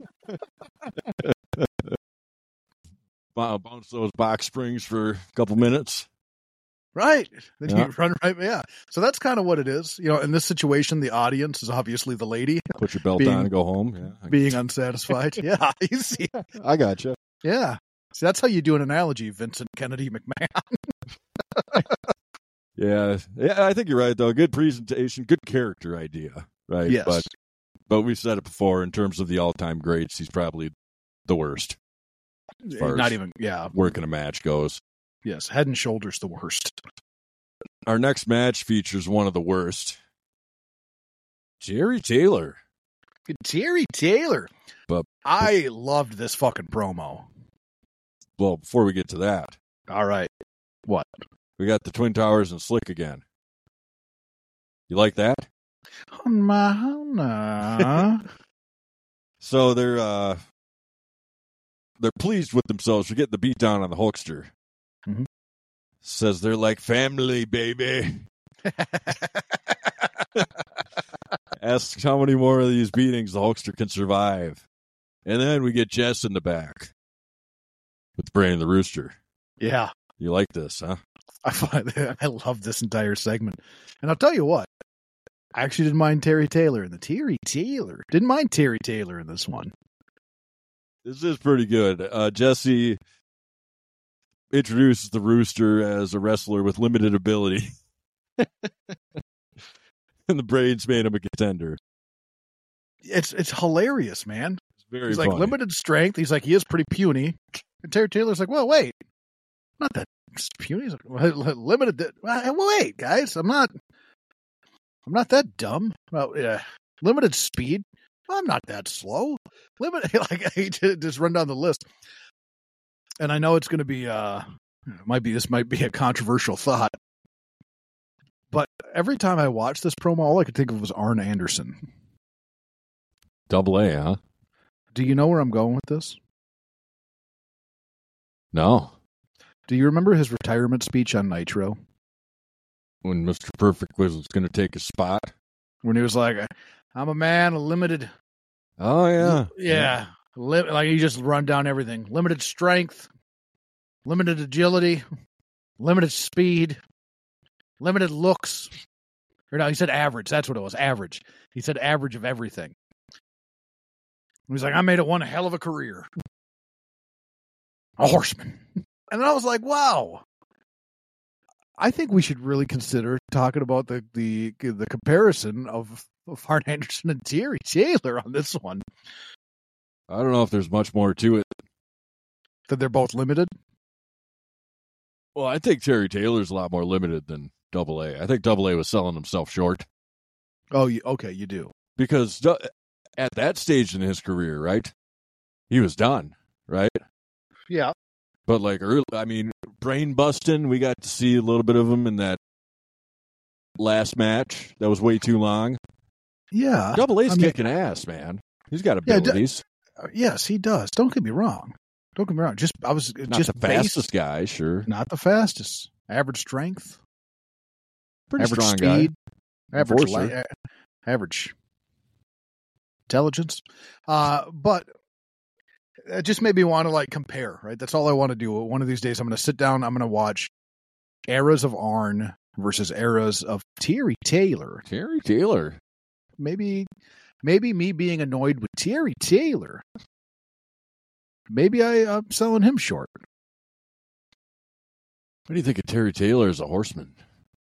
Bounce those box springs for a couple minutes. Right. Then Yeah. you run right. Yeah. So that's kind of what it is. You know, in this situation, the audience is obviously the lady Put your belt Being- on and go home. Yeah, being unsatisfied. Yeah. You see. I gotcha. Yeah. See, that's how you do an analogy, Vincent Kennedy McMahon. Yeah, I think you're right though. Good presentation, good character idea, right? Yes. But we've said it before. In terms of the all-time greats, he's probably the worst as far Not as even, yeah. working a match goes. Yes. Head and shoulders the worst. Our next match features one of the worst. Terry Taylor. Terry Taylor. But I loved this fucking promo. well, before we get to that, All right. What? we got the Twin Towers and Slick again. You like that? So they're pleased with themselves for getting the beat down on the Hulkster. Mhm. Says they're like family, baby. Asks how many more of these beatings the Hulkster can survive. And then we get Jess in the back with Brain the Rooster. Yeah. You like this, huh? I love this entire segment. And I'll tell you what, I actually didn't mind Terry Taylor in the Terry Taylor. Didn't mind Terry Taylor in this one. This is pretty good. Jesse introduces the Rooster as a wrestler with limited ability. And the Brains made him a contender. It's hilarious, man. It's very He's funny. like limited strength. He's like, he is pretty puny. And Terry Taylor's like, well, wait, not that puny. He's like, limited. Wait, guys, I'm not that dumb. Well, limited speed. I'm not that slow. Limited, like I just run down the list. And I know it's going to be, this might be a controversial thought, but every time I watch this promo, all I could think of was Arn Anderson. Double A, huh? Do you know where I'm going with this? No. Do you remember his retirement speech on Nitro? When Mr. Perfect was going to take his spot. When he was like, I'm a man of limited. Oh, yeah. Yeah. Like he just run down everything. Limited strength, limited agility, limited speed, limited looks. Or no, he said average. That's what it was. Average. He said average of everything. He's like, I made it one hell of a career. A horseman. And then I was like, wow. I think we should really consider talking about the comparison of Arn Anderson and Terry Taylor on this one. I don't know if there's much more to it. That they're both limited? Well, I think Terry Taylor's a lot more limited than Double A. I think Double A was selling himself short. Oh, okay, you do. Because at that stage in his career, right, he was done, right? Yeah. But like early, I mean, brain busting, we got to see a little bit of him in that last match. That was way too long. Yeah. Double A's kicking ass, man. He's got abilities. Yes, he does. Don't get me wrong. Just Not the fastest guy, sure. Not the fastest. Average strength. Pretty average strong speed. guy. Average. Average intelligence. But it just made me want to like compare, right? That's all I want to do. One of these days I'm going to sit down, I'm going to watch eras of Arn versus eras of Terry Taylor. Terry Taylor. Maybe me being annoyed with Terry Taylor. Maybe I'm selling him short. What do you think of Terry Taylor as a horseman?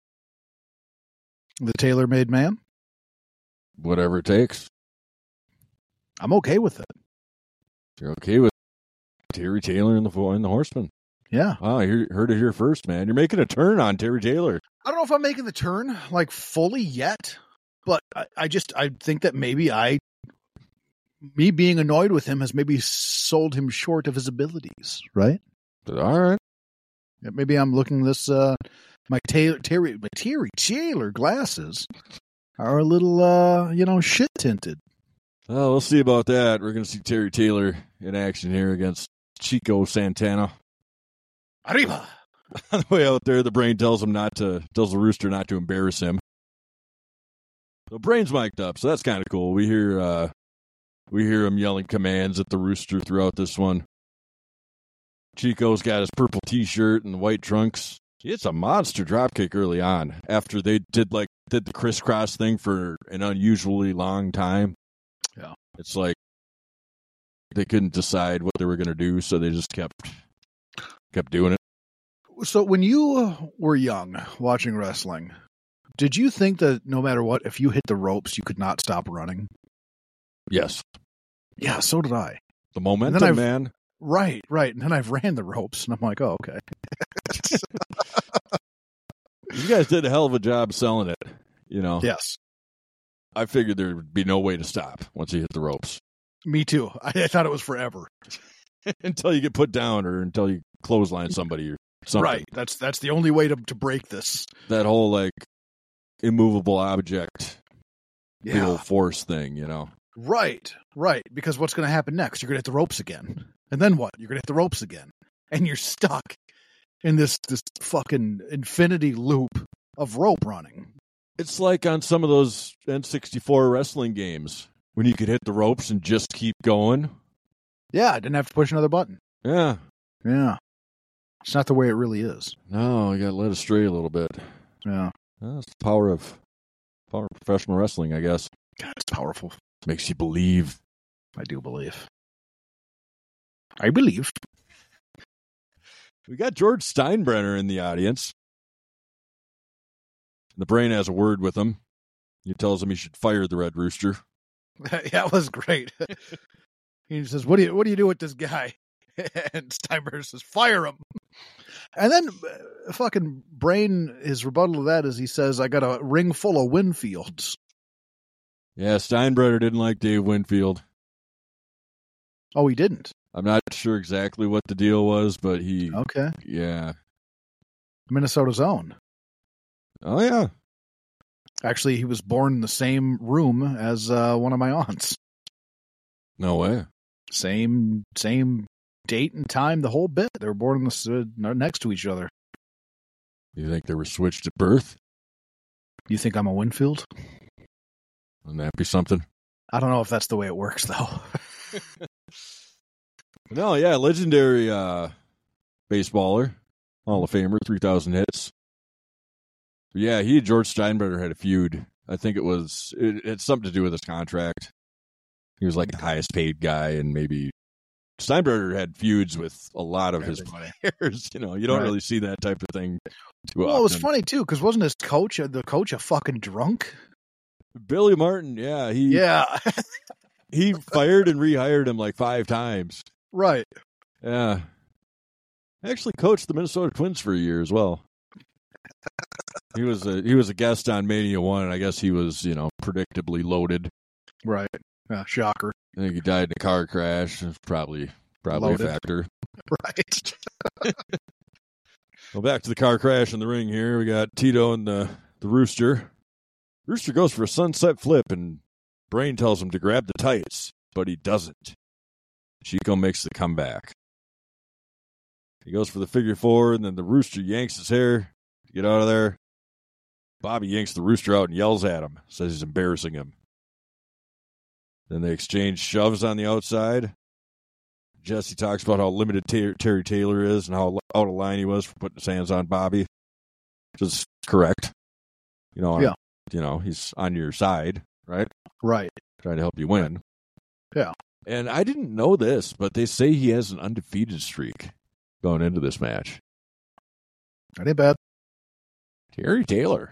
The tailor-made man? Whatever it takes. I'm okay with it. You're okay with Terry Taylor and the Horseman? Yeah. Wow, you heard it here first, man. You're making a turn on Terry Taylor. I don't know if I'm making the turn like fully yet, but I think that maybe me being annoyed with him has maybe sold him short of his abilities, right? All right. Maybe I'm looking this my Terry Taylor glasses are a little shit tinted. Well, we'll see about that. We're going to see Terry Taylor in action here against Chico Santana. Arriba. On the way out there, the brain tells the Rooster not to embarrass him. So Brain's mic'd up, so that's kind of cool. We hear him yelling commands at the Rooster throughout this one. Chico's got his purple T-shirt and the white trunks. It's a monster dropkick early on after they did the crisscross thing for an unusually long time. Yeah. It's like they couldn't decide what they were going to do, so they just kept doing it. So when you were young watching wrestling, did you think that no matter what, if you hit the ropes, you could not stop running? Yes. Yeah, so did I. The momentum, man. Right. And then I've ran the ropes, and I'm like, oh, okay. You guys did a hell of a job selling it, you know. Yes. I figured there would be no way to stop once you hit the ropes. Me too. I thought it was forever. Until you get put down or until you clothesline somebody or something. Right. That's the only way to break this. That whole, like, immovable object, Yeah. big old force thing, you know. Right. Because what's going to happen next? You're going to hit the ropes again. And then what? You're going to hit the ropes again. And you're stuck in this fucking infinity loop of rope running. It's like on some of those N64 wrestling games when you could hit the ropes and just keep going. Yeah, I didn't have to push another button. Yeah. It's not the way it really is. No, you got led astray a little bit. Yeah. That's the power of professional wrestling, I guess. God, it's powerful. Makes you believe. I do believe. I believe. We got George Steinbrenner in the audience. The Brain has a word with him. He tells him he should fire the Red Rooster. That was great. He says, what do you do with this guy? And Steinbrenner says, fire him. And then fucking Brain, his rebuttal to that is he says, I got a ring full of Winfields. Yeah, Steinbrenner didn't like Dave Winfield. Oh, he didn't? I'm not sure exactly what the deal was, but he... Okay. Yeah. Minnesota's own. Oh, yeah. Actually, he was born in the same room as one of my aunts. No way. Same date and time, the whole bit. They were born next to each other. You think they were switched at birth? You think I'm a Winfield? Wouldn't that be something? I don't know if that's the way it works, though. No, yeah, legendary baseballer, Hall of Famer, 3,000 hits. But yeah, he and George Steinbrenner had a feud. I think it had something to do with his contract. He was like the highest paid guy, and maybe Steinbrenner had feuds with a lot of his players. You know, you don't really see that type of thing too often. Well, it was funny, too, because wasn't his coach, the coach, a fucking drunk? Billy Martin, yeah. He fired and rehired him like 5 times. Right. Yeah. Actually coached the Minnesota Twins for a year as well. He was a guest on Mania 1, and I guess he was, predictably loaded. Right. Shocker. I think he died in a car crash. It's probably loaded. A factor. Right. Well, back to the car crash in the ring here. We got Tito and the Rooster. Rooster goes for a sunset flip, and Brain tells him to grab the tights, but he doesn't. Chico makes the comeback. He goes for the figure 4, and then the Rooster yanks his hair to get out of there. Bobby yanks the Rooster out and yells at him, says he's embarrassing him. Then they exchange shoves on the outside. Jesse talks about how limited Terry Taylor is and how out of line he was for putting his hands on Bobby, which is correct. He's on your side, right? Right. Trying to help you win. Yeah. And I didn't know this, but they say he has an undefeated streak going into this match. That ain't bad. Terry Taylor.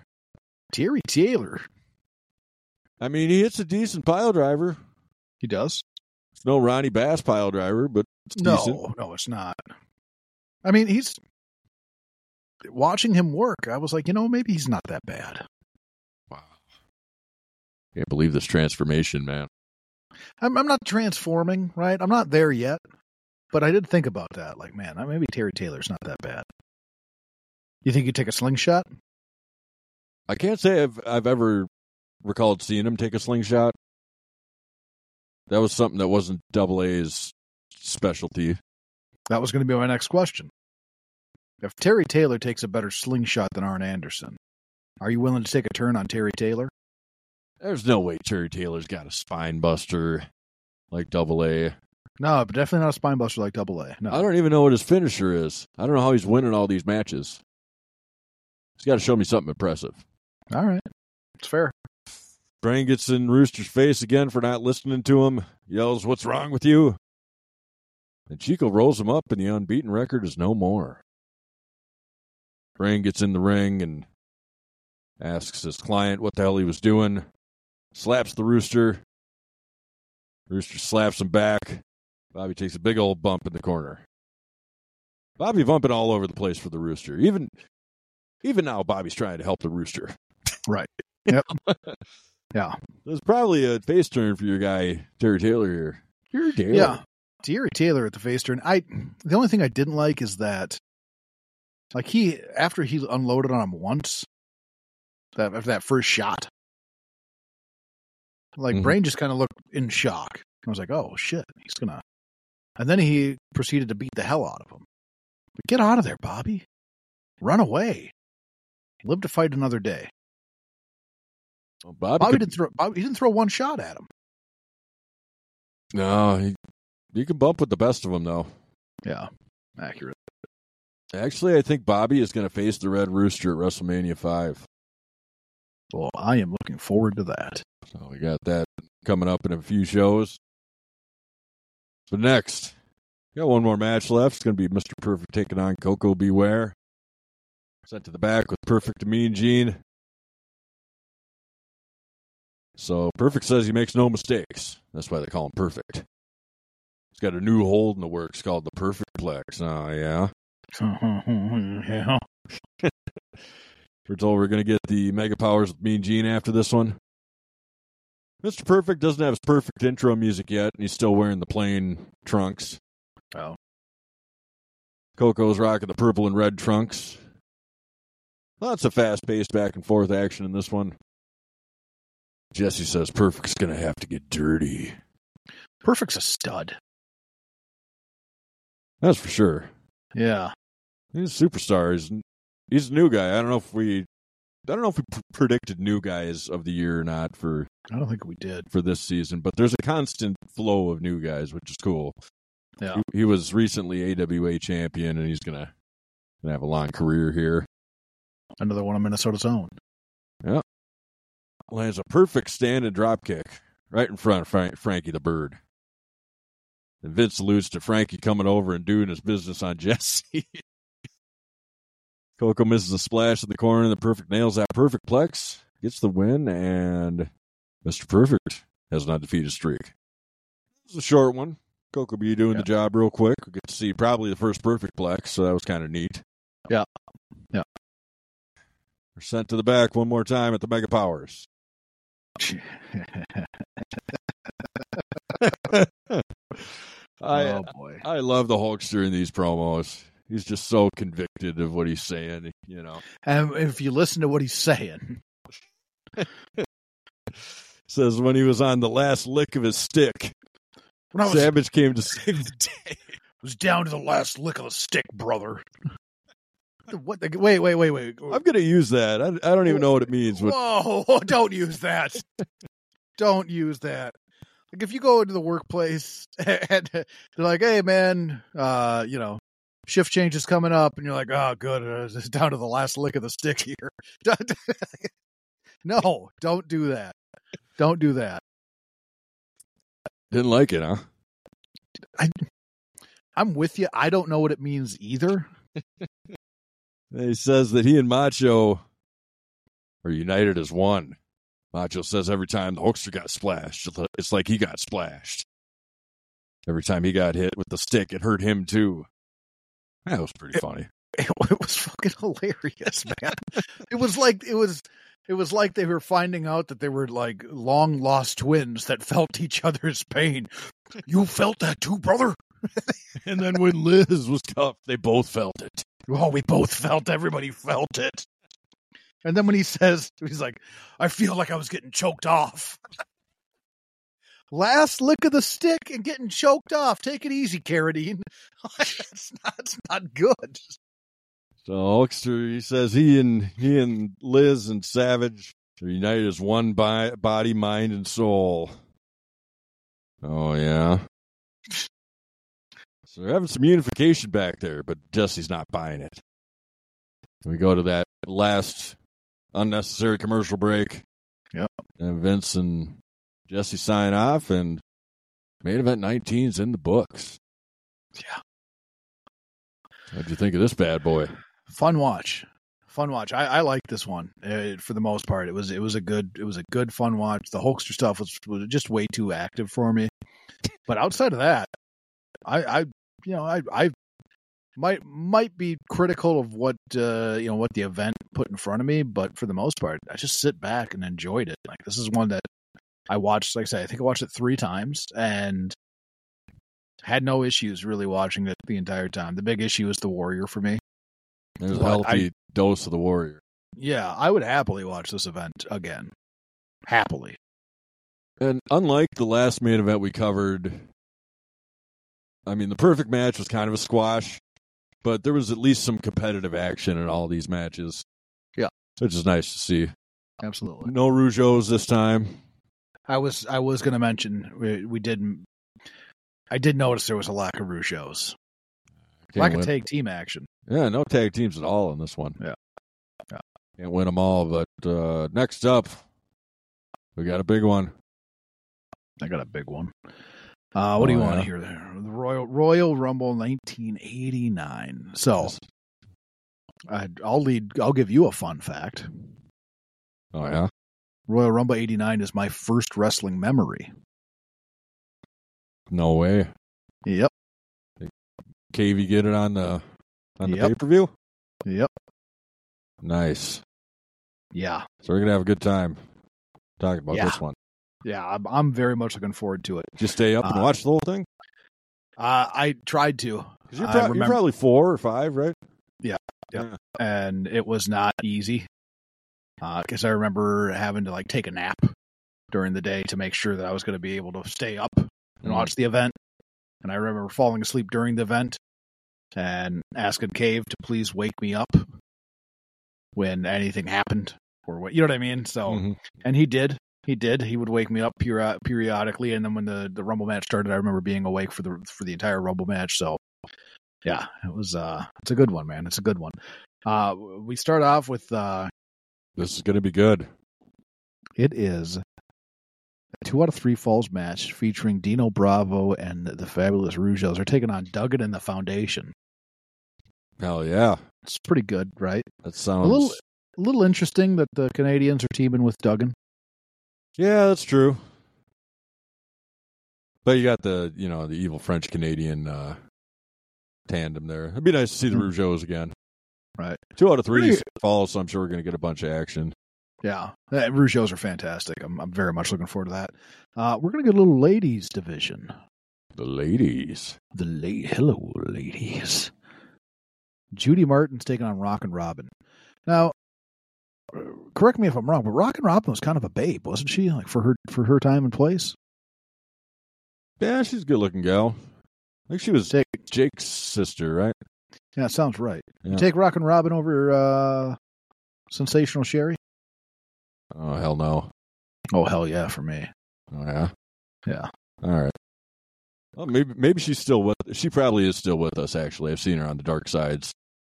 I mean, he hits a decent pile driver. He does. It's no Ronnie Bass pile driver, but it's decent. No, it's not. I mean, he's... Watching him work, I was like, maybe he's not that bad. Wow. Can't believe this transformation, man. I'm not transforming, right? I'm not there yet. But I did think about that. Like, man, maybe Terry Taylor's not that bad. You think he'd take a slingshot? I can't say I've ever recalled seeing him take a slingshot. That was something that wasn't Double A's specialty. That was going to be my next question. If Terry Taylor takes a better slingshot than Arn Anderson, are you willing to take a turn on Terry Taylor? There's no way Terry Taylor's got a spine buster like Double A. No, but definitely not a spine buster like Double A. No. I don't even know what his finisher is. I don't know how he's winning all these matches. He's got to show me something impressive. All right. It's fair. Brain gets in Rooster's face again for not listening to him. Yells, "What's wrong with you?" And Chico rolls him up, and the unbeaten record is no more. Brain gets in the ring and asks his client what the hell he was doing. Slaps the Rooster. Rooster slaps him back. Bobby takes a big old bump in the corner. Bobby bumping all over the place for the Rooster. Even now, Bobby's trying to help the Rooster. Right. Yep. Yeah. There's probably a face turn for your guy, Terry Taylor here. Terry Taylor. Yeah. Terry Taylor at the face turn. The only thing I didn't like is that, like, after he unloaded on him once, after that first shot, like, Brain just kind of looked in shock. I was like, oh, shit, he's gonna. And then he proceeded to beat the hell out of him. But get out of there, Bobby. Run away. Live to fight another day. Well, Bobby didn't throw one shot at him. No, you can bump with the best of them, though. Yeah, accurate. Actually, I think Bobby is going to face the Red Rooster at WrestleMania 5. Well, I am looking forward to that. So we got that coming up in a few shows. So next, we got one more match left. It's going to be Mr. Perfect taking on Koko Beware. Sent to the back with Perfect and Mean Gene. So Perfect says he makes no mistakes. That's why they call him Perfect. He's got a new hold in the works called the Perfect Plex. Oh, yeah. Yeah. We're told we're going to get the Mega Powers with Mean Gene after this one. Mr. Perfect doesn't have his perfect intro music yet, and he's still wearing the plain trunks. Oh. Coco's rocking the purple and red trunks. Lots of fast-paced back-and-forth action in this one. Jesse says Perfect's going to have to get dirty. Perfect's a stud. That's for sure. Yeah. He's a superstar. He's a new guy. I don't know if we predicted new guys of the year or not I don't think we did for this season, but there's a constant flow of new guys, which is cool. Yeah. He was recently AWA champion, and he's gonna have a long career here. Another one of Minnesota's own. Yeah. Lands a perfect stand and drop kick right in front of Frankie the Bird. And Vince alludes to Frankie coming over and doing his business on Jesse. Coco misses a splash in the corner, and the Perfect nails that Perfect Plex, gets the win, and Mr. Perfect has an undefeated streak. This is a short one. Coco be doing the job real quick. We get to see probably the first Perfect Plex, so that was kind of neat. Yeah. Yeah. We're sent to the back one more time at the Mega Powers. Oh, boy. I love the Hulkster in these promos. He's just so convicted of what he's saying, you know. And if you listen to what he's saying. Says when he was on the last lick of his stick, Savage came to save the day. Was down to the last lick of the stick, brother. What? Wait. I'm going to use that. I don't even know what it means. Whoa, don't use that. Don't use that. Like, if you go into the workplace and they're like, hey, man, shift change is coming up, and you're like, oh, good, it's down to the last lick of the stick here. No, don't do that. Don't do that. Didn't like it, huh? I'm with you. I don't know what it means either. He says that he and Macho are united as one. Macho says every time the Hulkster got splashed, it's like he got splashed. Every time he got hit with the stick, it hurt him too. That was pretty funny. It was fucking hilarious, man. It was like they were finding out that they were like long lost twins that felt each other's pain. You felt that too, brother? And then when Liz was cuffed, they both felt it. Oh, we both felt. Everybody felt it. And then when he's like, I feel like I was getting choked off. Last lick of the stick and getting choked off. Take it easy, Carradine. That's not good. So Hulkster, he says he and Liz and Savage They're united as one body, mind, and soul. Oh, yeah. So they're having some unification back there, but Jesse's not buying it. We go to that last unnecessary commercial break. Yep. And Vince and Jesse sign off, and main event 19's in the books. Yeah. What'd you think of this bad boy? Fun watch. I like this one for the most part. It was a good fun watch. The Hulkster stuff was just way too active for me. But outside of that, I might be critical of what what the event put in front of me, but for the most part, I just sit back and enjoyed it. Like, this is one that I watched. Like I said, I think I watched it 3 times and had no issues really watching it the entire time. The big issue is the Warrior for me. There's a healthy dose of the Warrior. Yeah, I would happily watch this event again. Happily. And unlike the last main event we covered, I mean, the perfect match was kind of a squash, but there was at least some competitive action in all these matches. Yeah. Which is nice to see. Absolutely. No Rougeaus this time. I was going to mention, I did notice there was a lack of Rougeaus. Lack of tag team action. Yeah, no tag teams at all in this one. Yeah. Can't win them all, but next up, we got a big one. I got a big one. What do you want to hear there? The Royal Rumble 1989. So, I'll give you a fun fact. Oh, yeah? Royal Rumble 89 is my first wrestling memory. No way. Yep. KV get it on the pay-per-view? Yep. Nice. Yeah. So we're going to have a good time talking about this one. Yeah, I'm very much looking forward to it. Did you stay up and watch the whole thing? I tried to. You're probably 4 or 5, right? Yeah. And it was not easy. Because I remember having to take a nap during the day to make sure that I was going to be able to stay up and watch the event. And I remember falling asleep during the event and asking Cave to please wake me up when anything happened, or what, you know what I mean? So, and he did. He would wake me up periodically, and then when the Rumble match started, I remember being awake for the entire Rumble match. So, yeah, it was it's a good one, man. It's a good one. We start off with this is going to be good. It is a 2 out of 3 falls match featuring Dino Bravo and the Fabulous Rougeaus. They're taking on Duggan and the Foundation. Hell yeah, it's pretty good, right? That sounds a little interesting that the Canadians are teaming with Duggan. Yeah, that's true. But you got the evil French Canadian tandem there. It'd be nice to see the Rougeaus again. Right. 2 out of 3 falls, so I'm sure we're going to get a bunch of action. Yeah, Rougeaus are fantastic. I'm very much looking forward to that. We're going to get a little ladies division. The ladies. Hello, ladies. Judy Martin's taking on Rockin' Robin. Now, correct me if I'm wrong, but Rockin' Robin was kind of a babe, wasn't she? For her time and place. Yeah, she's a good-looking gal. I think she was Jake's sister, right? Yeah, sounds right. Yeah. You take Rockin' Robin over Sensational Sherry? Oh, hell no. Oh, hell yeah, for me. Oh, yeah? Yeah. All right. Well, maybe she's still with... She probably is still with us, actually. I've seen her on the dark sides.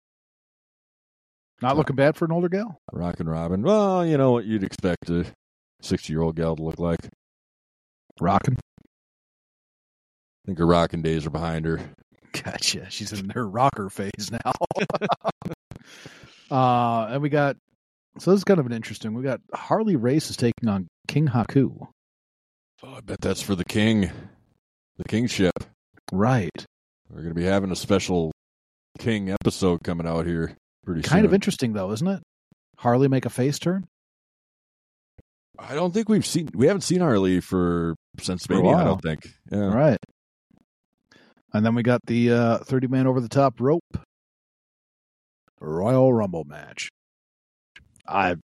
Not looking bad for an older gal? Rockin' Robin. Well, you know what you'd expect a 60-year-old gal to look like. Rockin'? I think her rockin' days are behind her. Gotcha. She's in her rocker phase now. And we got... So this is kind of an interesting... We got Harley Race is taking on King Haku. Oh, I bet that's for the king. The kingship. Right. We're going to be having a special king episode coming out here pretty soon. Kind of interesting, though, isn't it? Harley make a face turn? I don't think we haven't seen Harley since Mania, I don't think. Yeah. Right. And then we got the 30-man over-the-top rope Royal Rumble match. I'm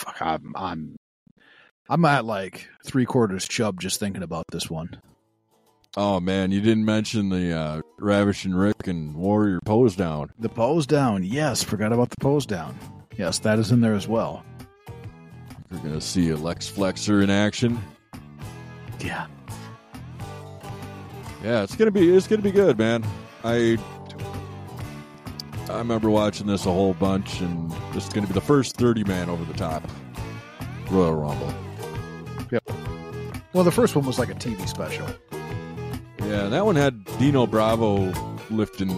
at like 3/4 chub just thinking about this one. Oh, man, you didn't mention the Ravishing Rick and Warrior pose down. The pose down, yes. Forgot about the pose down. Yes, that is in there as well. We're going to see a Lex Flexor in action. Yeah. Yeah, it's gonna be good, man. I remember watching this a whole bunch, and this is gonna be the first 30-man over the top Royal Rumble. Yep. Well, the first one was like a TV special. Yeah, that one had Dino Bravo lifting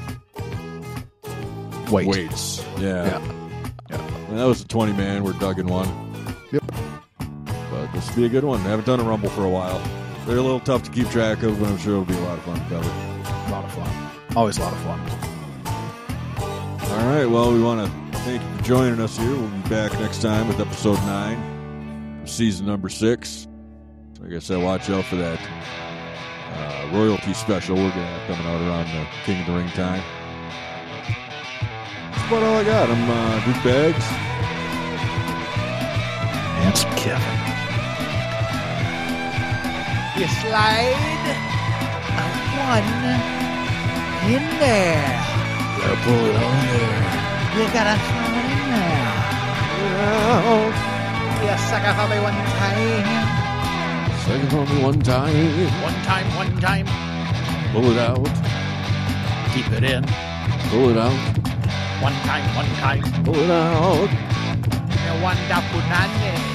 weights. Yeah. And that was a 20-man. We're Duggan one. Yep. But this will be a good one. I haven't done a Rumble for a while. They're a little tough to keep track of, but I'm sure it'll be a lot of fun to cover. A lot of fun. Always a lot of fun. All right, well, we want to thank you for joining us here. We'll be back next time with episode 9 of season number 6. Like I said, watch out for that royalty special we're going to have coming out around the King of the Ring time. That's about all I got. I'm Duke Bags. And some Kevin. You slide one in there. Gotta pull it on there. You gotta throw it in there. Oh, you sucker for me one time. Second for me one time. One time. Pull it out. Keep it in. Pull it out. One time. Pull it out. You wonder punani.